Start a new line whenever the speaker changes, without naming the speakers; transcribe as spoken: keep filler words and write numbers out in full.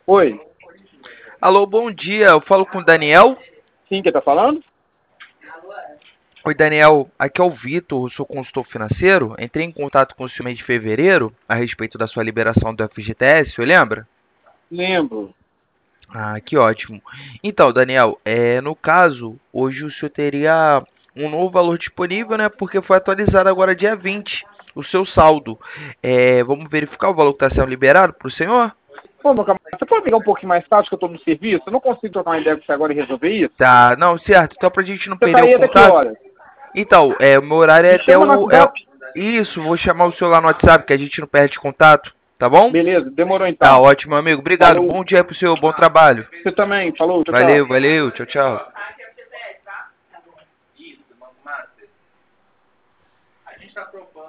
Oi,
Alô, bom dia. Eu falo com o Daniel.
sim, quem tá falando?
Oi, Daniel. Aqui é o Vitor, eu sou consultor financeiro. Entrei em contato com o senhor mês de fevereiro a respeito da sua liberação do F G T S, você lembra?
Lembro.
Ah, que ótimo. Então, Daniel, é, no caso, hoje o senhor teria um novo valor disponível, né? Porque foi atualizado agora dia vinte o seu saldo. É, vamos verificar o valor que está sendo liberado para o senhor?
Pô, meu camarada, você pode ligar um pouquinho mais tarde que eu tô no serviço? Eu não consigo trocar uma ideia com você agora e resolver isso?
Tá, não, certo. Então, pra gente não
Você
perder
tá
o
aí até que
contato.
horas?
Então, é, o meu horário é
Me
até
chama no
o. É,
WhatsApp.
isso, vou chamar o senhor lá no WhatsApp, que a gente não perde contato, tá bom?
Beleza, demorou
Tá
então.
ótimo, amigo. Obrigado.
Falou.
Bom dia pro senhor, bom trabalho.
Você também. Falou, tchau,
Valeu,
tchau.
valeu. Tchau, tchau.